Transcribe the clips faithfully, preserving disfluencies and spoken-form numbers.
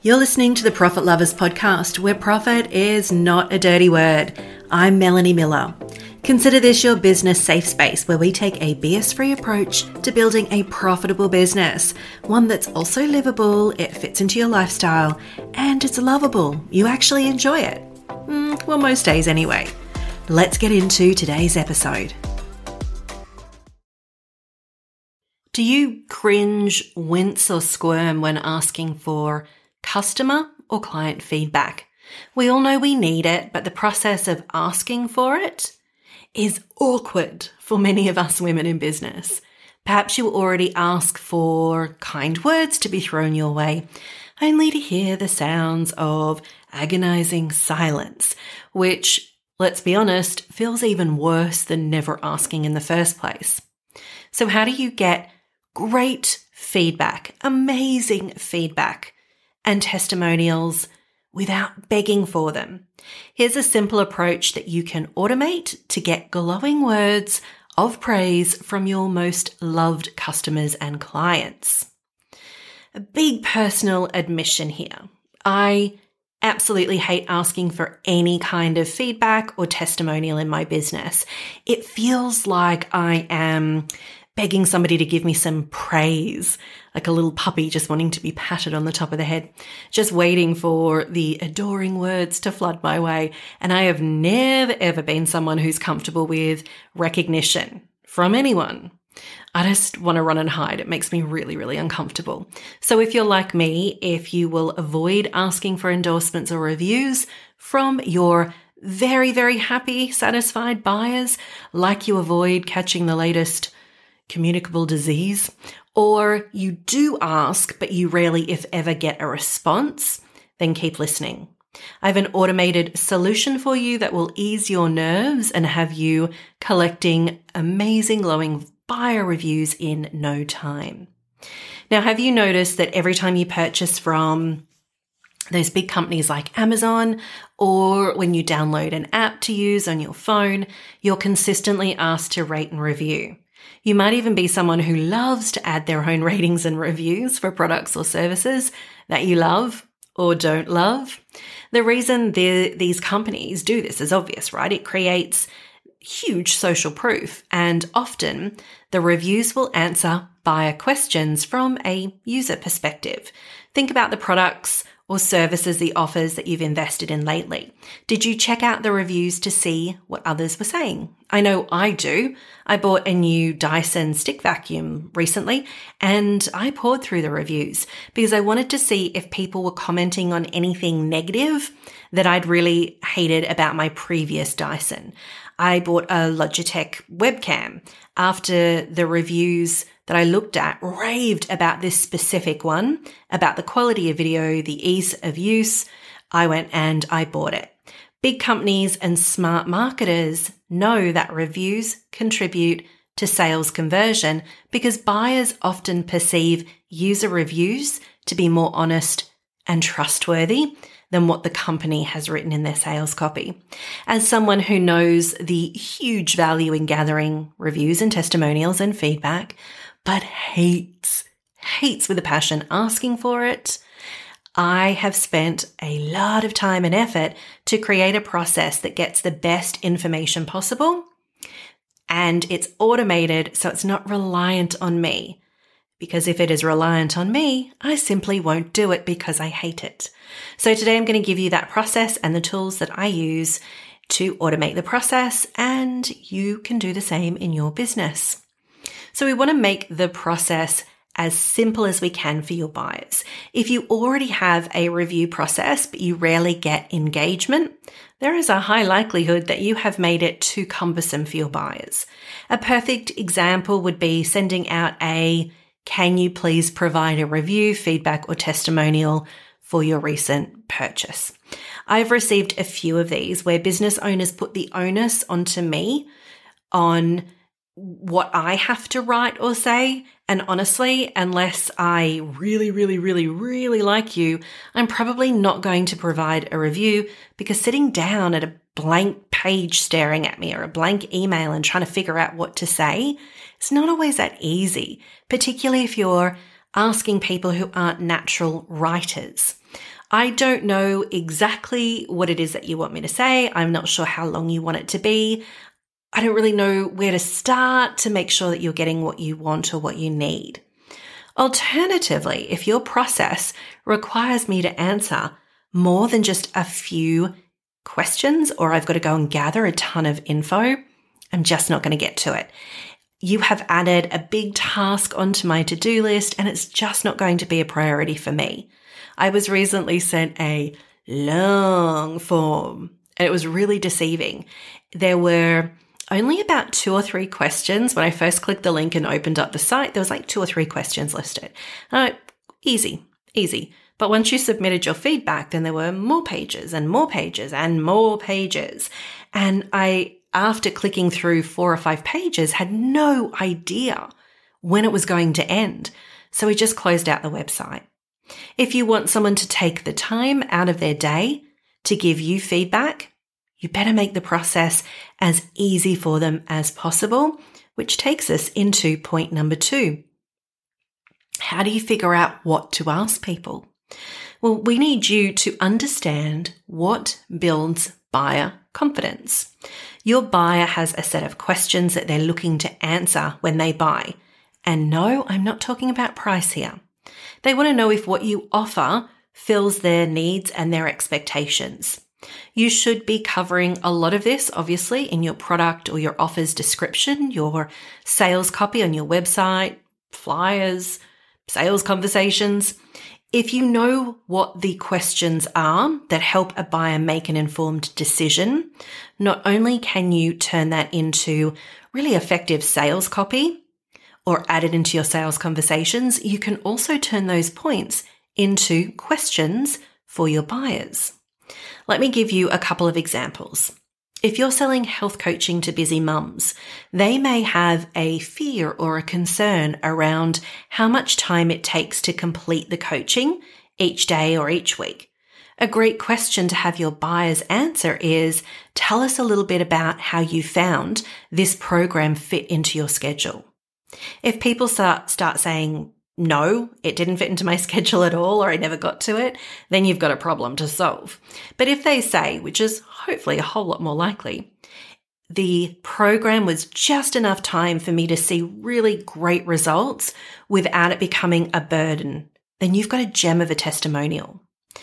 You're listening to the Profit Lovers podcast, where profit is not a dirty word. I'm Melanie Miller. Consider this your business safe space where we take a B S-free approach to building a profitable business, one that's also livable, it fits into your lifestyle, and it's lovable. You actually enjoy it. Mm, well, most days anyway. Let's get into today's episode. Do you cringe, wince, or squirm when asking for customer or client feedback? We all know we need it, but the process of asking for it is awkward for many of us women in business. Perhaps you already ask for kind words to be thrown your way, only to hear the sounds of agonizing silence, which, let's be honest, feels even worse than never asking in the first place. So how do you get great feedback, amazing feedback, and testimonials without begging for them? Here's a simple approach that you can automate to get glowing words of praise from your most loved customers and clients. A big personal admission here. I absolutely hate asking for any kind of feedback or testimonial in my business. It feels like I am begging somebody to give me some praise, like a little puppy just wanting to be patted on the top of the head, just waiting for the adoring words to flood my way. And I have never, ever been someone who's comfortable with recognition from anyone. I just want to run and hide. It makes me really, really uncomfortable. So if you're like me, if you will avoid asking for endorsements or reviews from your very, very happy, satisfied buyers, like you avoid catching the latest communicable disease, or you do ask, but you rarely, if ever, get a response, then keep listening. I have an automated solution for you that will ease your nerves and have you collecting amazing, glowing buyer reviews in no time. Now, have you noticed that every time you purchase from those big companies like Amazon, or when you download an app to use on your phone, you're consistently asked to rate and review? You might even be someone who loves to add their own ratings and reviews for products or services that you love or don't love. The reason these companies do this is obvious, right? It creates huge social proof, and often the reviews will answer buyer questions from a user perspective. Think about the products or services, the offers that you've invested in lately. Did you check out the reviews to see what others were saying? I know I do. I bought a new Dyson stick vacuum recently, and I poured through the reviews because I wanted to see if people were commenting on anything negative that I'd really hated about my previous Dyson. I bought a Logitech webcam after the reviews that I looked at raved about this specific one, about the quality of video, the ease of use. I went and I bought it. Big companies and smart marketers know that reviews contribute to sales conversion because buyers often perceive user reviews to be more honest and trustworthy than what the company has written in their sales copy. As someone who knows the huge value in gathering reviews and testimonials and feedback, but hates, hates with a passion asking for it, I have spent a lot of time and effort to create a process that gets the best information possible, and it's automated so it's not reliant on me. Because if it is reliant on me, I simply won't do it because I hate it. So today I'm going to give you that process and the tools that I use to automate the process, and you can do the same in your business. So we want to make the process as simple as we can for your buyers. If you already have a review process, but you rarely get engagement, there is a high likelihood that you have made it too cumbersome for your buyers. A perfect example would be sending out a "Can you please provide a review, feedback, or testimonial for your recent purchase?" I've received a few of these where business owners put the onus onto me on what I have to write or say. And honestly, unless I really, really, really, really like you, I'm probably not going to provide a review, because sitting down at a blank page staring at me or a blank email and trying to figure out what to say, it's not always that easy, particularly if you're asking people who aren't natural writers. I don't know exactly what it is that you want me to say. I'm not sure how long you want it to be. I don't really know where to start to make sure that you're getting what you want or what you need. Alternatively, if your process requires me to answer more than just a few questions, or I've got to go and gather a ton of info, I'm just not going to get to it. You have added a big task onto my to-do list, and it's just not going to be a priority for me. I was recently sent a long form, and it was really deceiving. There were only about two or three questions. When I first clicked the link and opened up the site, there was like two or three questions listed. And I, easy, easy. But once you submitted your feedback, then there were more pages and more pages and more pages. And I, after clicking through four or five pages, had no idea when it was going to end. So we just closed out the website. If you want someone to take the time out of their day to give you feedback, you better make the process as easy for them as possible, which takes us into point number two. How do you figure out what to ask people? Well, we need you to understand what builds buyer confidence. Your buyer has a set of questions that they're looking to answer when they buy. And no, I'm not talking about price here. They want to know if what you offer fills their needs and their expectations. You should be covering a lot of this, obviously, in your product or your offer's description, your sales copy on your website, flyers, sales conversations. If you know what the questions are that help a buyer make an informed decision, not only can you turn that into really effective sales copy or add it into your sales conversations, you can also turn those points into questions for your buyers. Let me give you a couple of examples. If you're selling health coaching to busy mums, they may have a fear or a concern around how much time it takes to complete the coaching each day or each week. A great question to have your buyers answer is, tell us a little bit about how you found this program fit into your schedule. If people start, start saying, no, it didn't fit into my schedule at all, or I never got to it, then you've got a problem to solve. But if they say, which is hopefully a whole lot more likely, the program was just enough time for me to see really great results without it becoming a burden, then you've got a gem of a testimonial.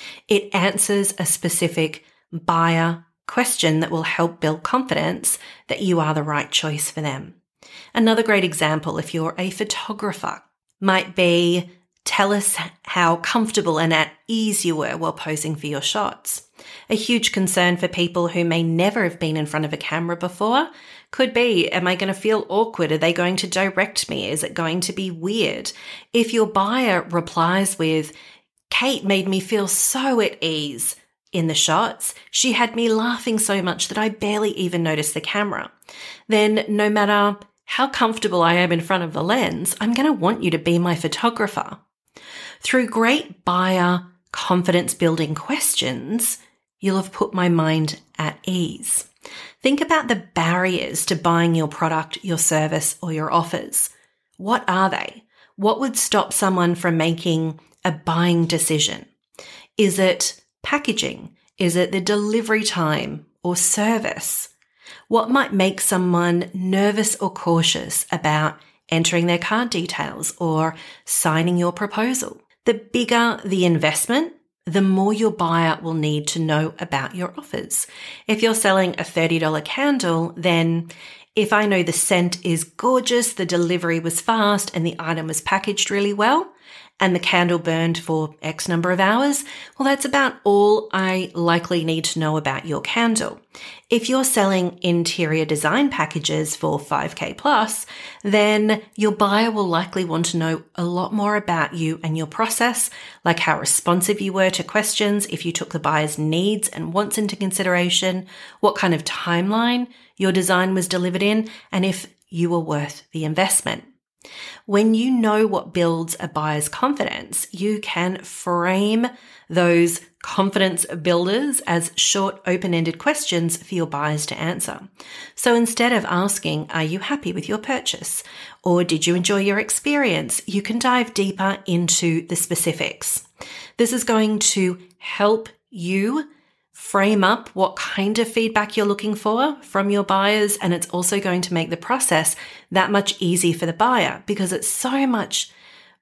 It answers a specific buyer question that will help build confidence that you are the right choice for them. Another great example, if you're a photographer, might be, tell us how comfortable and at ease you were while posing for your shots. A huge concern for people who may never have been in front of a camera before could be, am I going to feel awkward? Are they going to direct me? Is it going to be weird? If your buyer replies with, Kate made me feel so at ease in the shots, she had me laughing so much that I barely even noticed the camera, then no matter how comfortable I am in front of the lens, I'm going to want you to be my photographer. Through great buyer confidence building questions, you'll have put my mind at ease. Think about the barriers to buying your product, your service, or your offers. What are they? What would stop someone from making a buying decision? Is it packaging? Is it the delivery time or service? What might make someone nervous or cautious about entering their card details or signing your proposal? The bigger the investment, the more your buyer will need to know about your offers. If you're selling a thirty dollars candle, then if I know the scent is gorgeous, the delivery was fast, and the item was packaged really well, and the candle burned for X number of hours, well, that's about all I likely need to know about your candle. If you're selling interior design packages for five K plus, then your buyer will likely want to know a lot more about you and your process, like how responsive you were to questions, if you took the buyer's needs and wants into consideration, what kind of timeline your design was delivered in, and if you were worth the investment. When you know what builds a buyer's confidence, you can frame those confidence builders as short, open-ended questions for your buyers to answer. So instead of asking, are you happy with your purchase? Or did you enjoy your experience? You can dive deeper into the specifics. This is going to help you frame up what kind of feedback you're looking for from your buyers. And it's also going to make the process that much easier for the buyer, because it's so much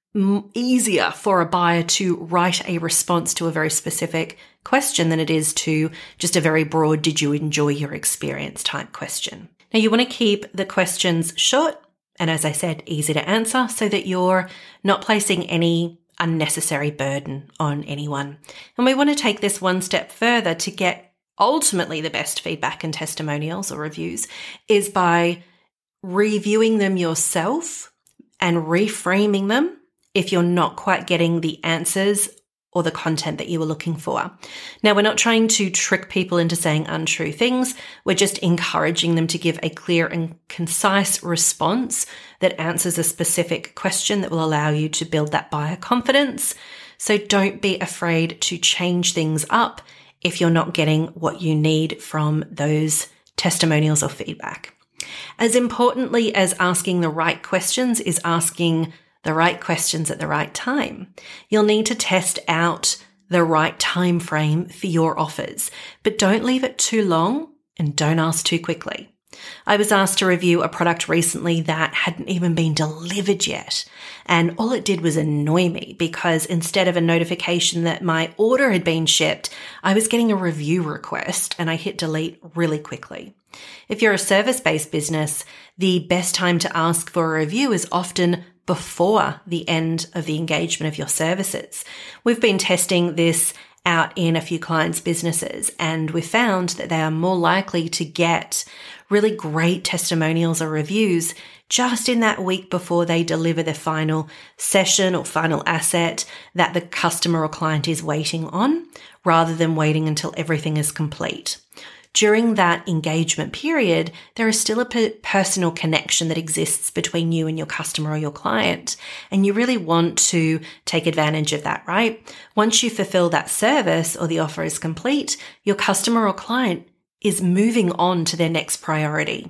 easier for a buyer to write a response to a very specific question than it is to just a very broad, did you enjoy your experience type question. Now, you want to keep the questions short and, as I said, easy to answer so that you're not placing any unnecessary burden on anyone. And we want to take this one step further to get ultimately the best feedback and testimonials or reviews is by reviewing them yourself and reframing them if you're not quite getting the answers or the content that you were looking for. Now, we're not trying to trick people into saying untrue things. We're just encouraging them to give a clear and concise response that answers a specific question that will allow you to build that buyer confidence. So don't be afraid to change things up if you're not getting what you need from those testimonials or feedback. As importantly as asking the right questions is asking the right questions at the right time. You'll need to test out the right time frame for your offers, but don't leave it too long and don't ask too quickly. I was asked to review a product recently that hadn't even been delivered yet, and all it did was annoy me because instead of a notification that my order had been shipped, I was getting a review request and I hit delete really quickly. If you're a service-based business, the best time to ask for a review is often before the end of the engagement of your services. We've been testing this out in a few clients' businesses, and we've found that they are more likely to get really great testimonials or reviews just in that week before they deliver the final session or final asset that the customer or client is waiting on, rather than waiting until everything is complete. During that engagement period, there is still a per- personal connection that exists between you and your customer or your client. And you really want to take advantage of that, right? Once you fulfill that service or the offer is complete, your customer or client is moving on to their next priority.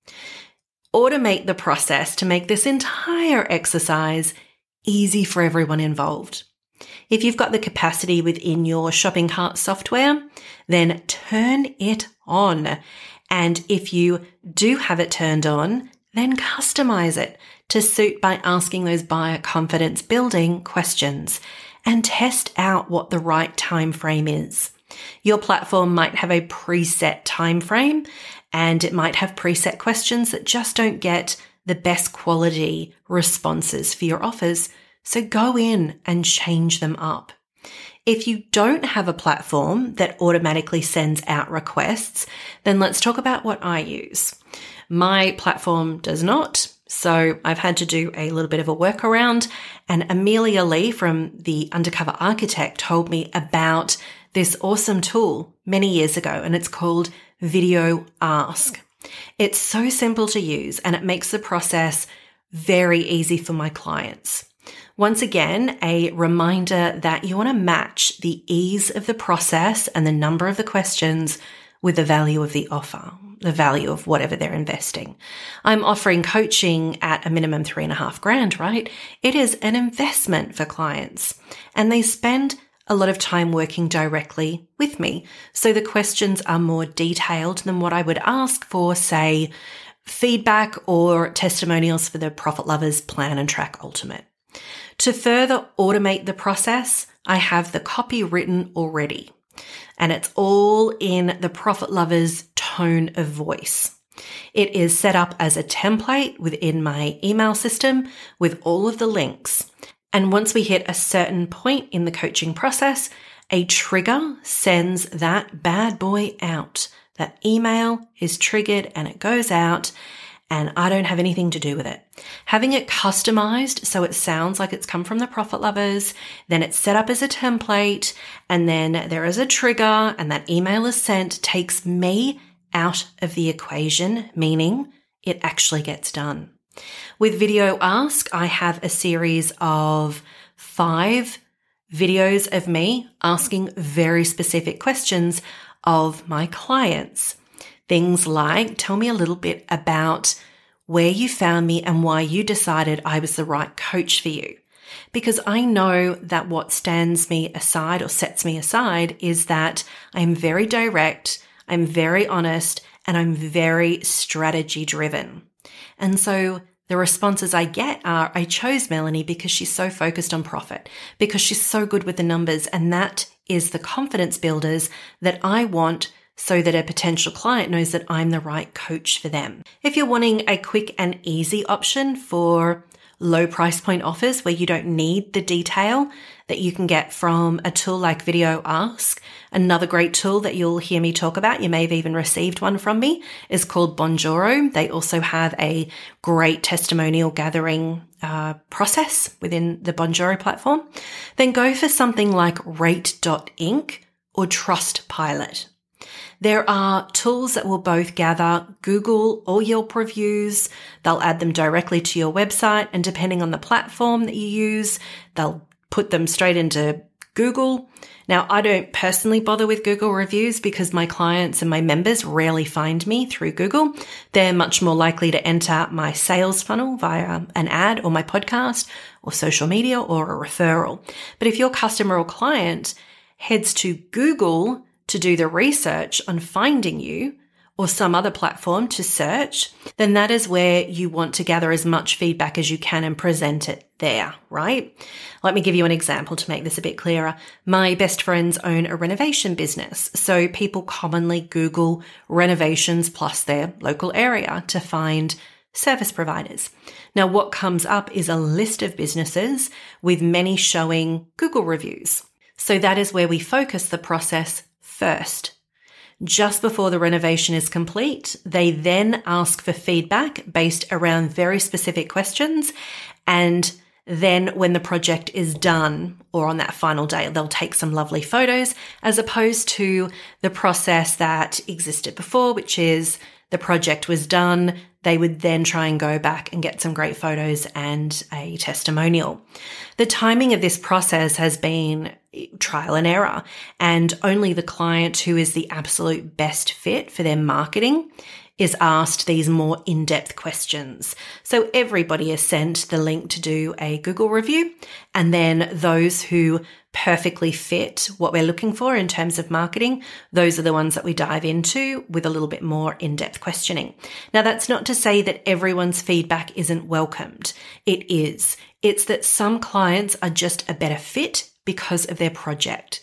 Automate the process to make this entire exercise easy for everyone involved. If you've got the capacity within your shopping cart software, then turn it on. And if you do have it turned on, then customize it to suit by asking those buyer confidence building questions and test out what the right time frame is. Your platform might have a preset time frame, and it might have preset questions that just don't get the best quality responses for your offers. So go in and change them up. If you don't have a platform that automatically sends out requests, then let's talk about what I use. My platform does not, so I've had to do a little bit of a workaround, and Amelia Lee from The Undercover Architect told me about this awesome tool many years ago, and it's called Video Ask. It's so simple to use, and it makes the process very easy for my clients. Once again, a reminder that you want to match the ease of the process and the number of the questions with the value of the offer, the value of whatever they're investing. I'm offering coaching at a minimum three and a half grand, right? It is an investment for clients, and they spend a lot of time working directly with me. So the questions are more detailed than what I would ask for, say, feedback or testimonials for the Profit Lovers Plan and Track Ultimate. To further automate the process, I have the copy written already, and it's all in the Profit Lovers tone of voice. It is set up as a template within my email system with all of the links. And once we hit a certain point in the coaching process, a trigger sends that bad boy out. That email is triggered and it goes out, and I don't have anything to do with it. Having it customized so it sounds like it's come from the Profit Lovers, then it's set up as a template, and then there is a trigger and that email is sent, takes me out of the equation, meaning it actually gets done. With Video Ask, I have a series of five videos of me asking very specific questions of my clients. Things like, tell me a little bit about where you found me and why you decided I was the right coach for you. Because I know that what stands me aside or sets me aside is that I'm very direct, I'm very honest, and I'm very strategy driven. And so the responses I get are, I chose Melanie because she's so focused on profit, because she's so good with the numbers, and that is the confidence builders that I want so that a potential client knows that I'm the right coach for them. If you're wanting a quick and easy option for low price point offers where you don't need the detail that you can get from a tool like Video Ask, another great tool that you'll hear me talk about, you may have even received one from me, is called Bonjoro. They also have a great testimonial gathering uh, process within the Bonjoro platform. Then go for something like Rate dot inc or Trustpilot. There are tools that will both gather Google or Yelp reviews. They'll add them directly to your website, and depending on the platform that you use, they'll put them straight into Google. Now, I don't personally bother with Google reviews because my clients and my members rarely find me through Google. They're much more likely to enter my sales funnel via an ad or my podcast or social media or a referral. But if your customer or client heads to Google to do the research on finding you or some other platform to search, then that is where you want to gather as much feedback as you can and present it there, right? Let me give you an example to make this a bit clearer. My best friends own a renovation business, so people commonly Google renovations plus their local area to find service providers. Now, what comes up is a list of businesses with many showing Google reviews. So that is where we focus the process first. Just before the renovation is complete, they then ask for feedback based around very specific questions. And then when the project is done or on that final day, they'll take some lovely photos, as opposed to the process that existed before, which is the project was done. They would then try and go back and get some great photos and a testimonial. The timing of this process has been trial and error, and only the client who is the absolute best fit for their marketing is asked these more in-depth questions. So everybody is sent the link to do a Google review, and then those who perfectly fit what we're looking for in terms of marketing, those are the ones that we dive into with a little bit more in-depth questioning. Now, that's not to say that everyone's feedback isn't welcomed. It is. It's that some clients are just a better fit because of their project.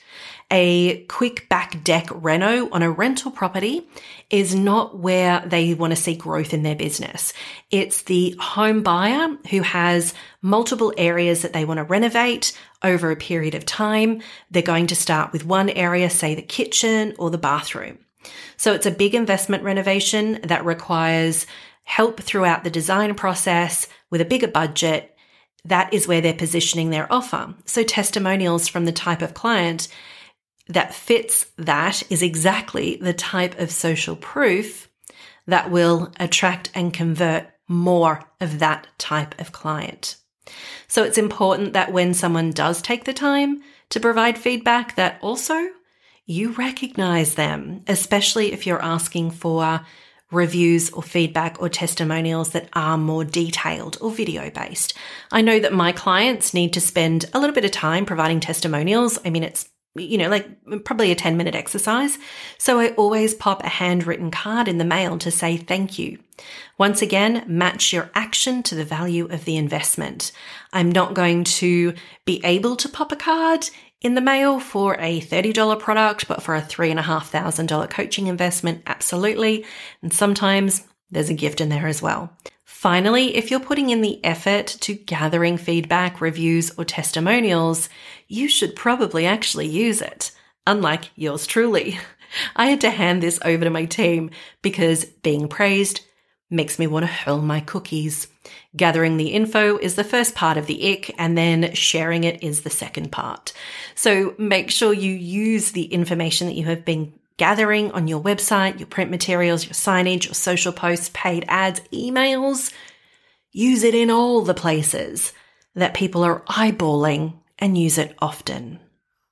A quick back deck reno on a rental property is not where they want to see growth in their business. It's the home buyer who has multiple areas that they want to renovate over a period of time. They're going to start with one area, say the kitchen or the bathroom. So it's a big investment renovation that requires help throughout the design process with a bigger budget. That is where they're positioning their offer. So testimonials from the type of client that fits that is exactly the type of social proof that will attract and convert more of that type of client. So it's important that when someone does take the time to provide feedback, that also you recognize them, especially if you're asking for reviews or feedback or testimonials that are more detailed or video based. I know that my clients need to spend a little bit of time providing testimonials. I mean, it's you know, like probably a ten minute exercise. So I always pop a handwritten card in the mail to say thank you. Once again, match your action to the value of the investment. I'm not going to be able to pop a card in the mail for a thirty dollars product, but for a three thousand five hundred dollars coaching investment, absolutely. And sometimes there's a gift in there as well. Finally, if you're putting in the effort to gathering feedback, reviews, or testimonials, you should probably actually use it, unlike yours truly. I had to hand this over to my team because being praised makes me want to hurl my cookies. Gathering the info is the first part of the ick, and then sharing it is the second part. So make sure you use the information that you have been gathering on your website, your print materials, your signage, your social posts, paid ads, emails. Use it in all the places that people are eyeballing and use it often.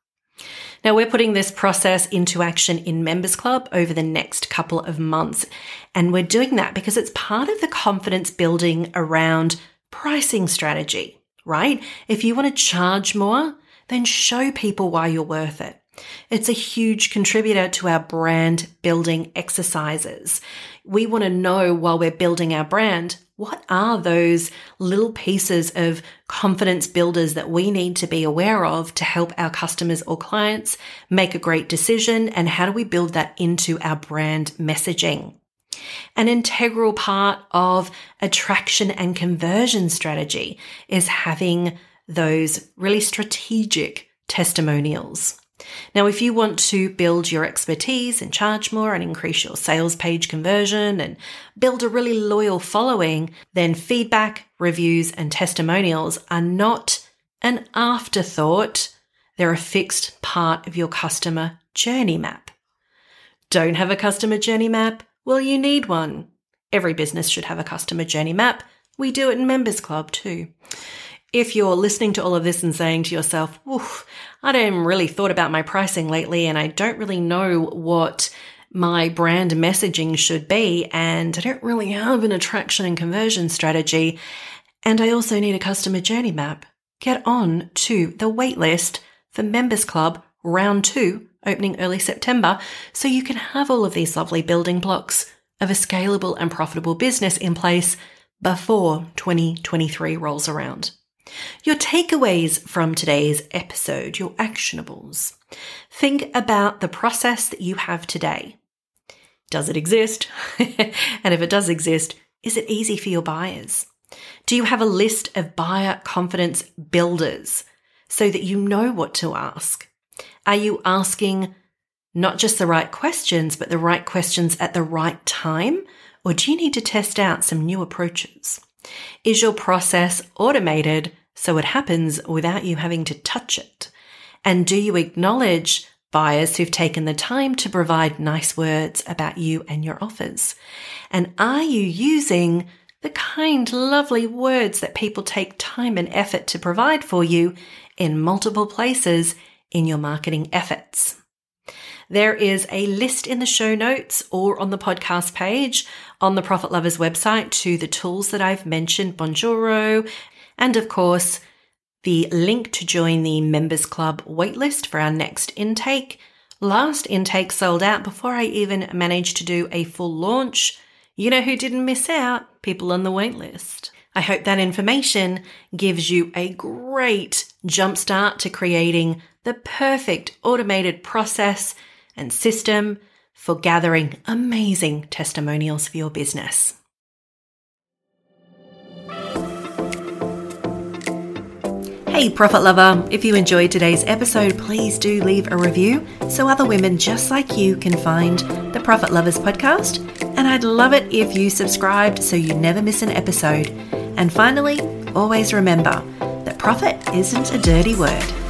Now, we're putting this process into action in Members Club over the next couple of months. And we're doing that because it's part of the confidence building around pricing strategy, right? If you want to charge more, then show people why you're worth it. It's a huge contributor to our brand building exercises. We want to know while we're building our brand, what are those little pieces of confidence builders that we need to be aware of to help our customers or clients make a great decision? And how do we build that into our brand messaging? An integral part of attraction and conversion strategy is having those really strategic testimonials. Now, if you want to build your expertise and charge more and increase your sales page conversion and build a really loyal following, then feedback, reviews, and testimonials are not an afterthought. They're a fixed part of your customer journey map. Don't have a customer journey map? Well, you need one. Every business should have a customer journey map. We do it in Members Club too. If you're listening to all of this and saying to yourself, oof, I haven't really thought about my pricing lately and I don't really know what my brand messaging should be and I don't really have an attraction and conversion strategy and I also need a customer journey map, get on to the waitlist for Members Club Round two, opening early September, so you can have all of these lovely building blocks of a scalable and profitable business in place before twenty twenty-three rolls around. Your takeaways from today's episode, your actionables. Think about the process that you have today. Does it exist? And if it does exist, is it easy for your buyers? Do you have a list of buyer confidence builders so that you know what to ask? Are you asking not just the right questions, but the right questions at the right time? Or do you need to test out some new approaches? Is your process automated so it happens without you having to touch it? And do you acknowledge buyers who've taken the time to provide nice words about you and your offers? And are you using the kind, lovely words that people take time and effort to provide for you in multiple places in your marketing efforts? There is a list in the show notes or on the podcast page on the Profit Lovers website to the tools that I've mentioned, Bonjoro, and of course, the link to join the Members Club waitlist for our next intake. Last intake sold out before I even managed to do a full launch. You know who didn't miss out? People on the waitlist. I hope that information gives you a great jumpstart to creating the perfect automated process and system for gathering amazing testimonials for your business. Hey, Profit Lover, if you enjoyed today's episode, please do leave a review so other women just like you can find the Profit Lovers podcast. And I'd love it if you subscribed so you never miss an episode. And finally, always remember that profit isn't a dirty word.